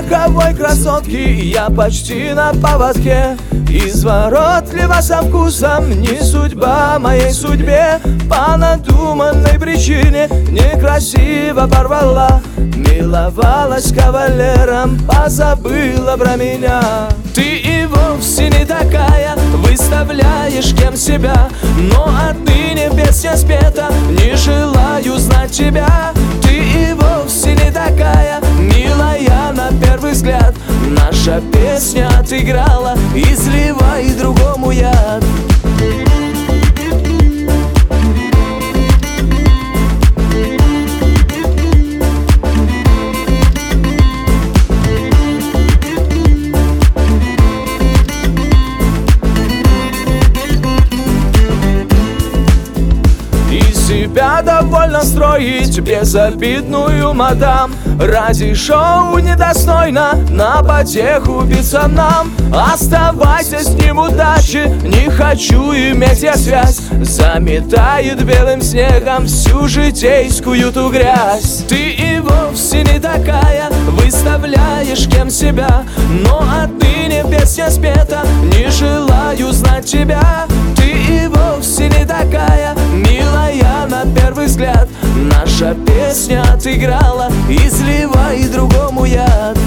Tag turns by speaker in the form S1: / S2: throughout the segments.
S1: роковой красотки я почти на поводке. Изворотливо со вкусом, не судьба моей судьбе. По надуманной причине некрасиво порвала. Миловалась кавалером, позабыла про меня. Ты и вовсе не такая, выставляешь кем себя. Но отныне песня спета, не желаю знать тебя. Ты и вовсе не такая, милая на первый взгляд. Наша песня отыграла, изливай другому яд. Себя довольно строить безобидную мадам. Ради шоу недостойно на потеху пацанам. Оставайся с ним, удачи, не хочу иметь я связь. Заметает белым снегом всю житейскую ту грязь. Ты и вовсе не такая, выставляешь кем себя. Но отныне песня спета, не желаю знать тебя. Ты и вовсе не такая, милая на первый взгляд. Наша песня отыграла, изливай другому яд.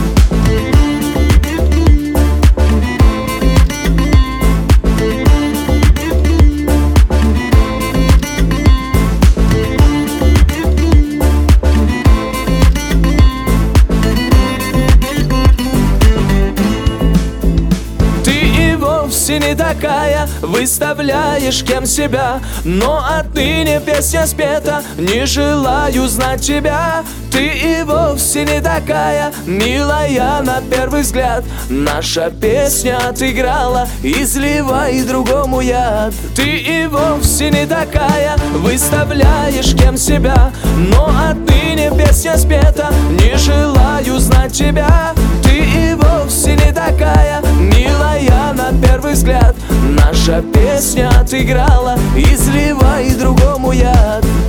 S1: Вовсе не такая, выставляешь кем себя. Но отныне песня спета, не желаю знать тебя. Ты и вовсе не такая, милая на первый взгляд. Наша песня отыграла, изливай другому яд. Ты и вовсе не такая, выставляешь кем себя. Но отныне песня спета, не желаю знать тебя. Ты и вовсе не такая, милая на первый взгляд. Наша песня отыграла, изливай другому яд.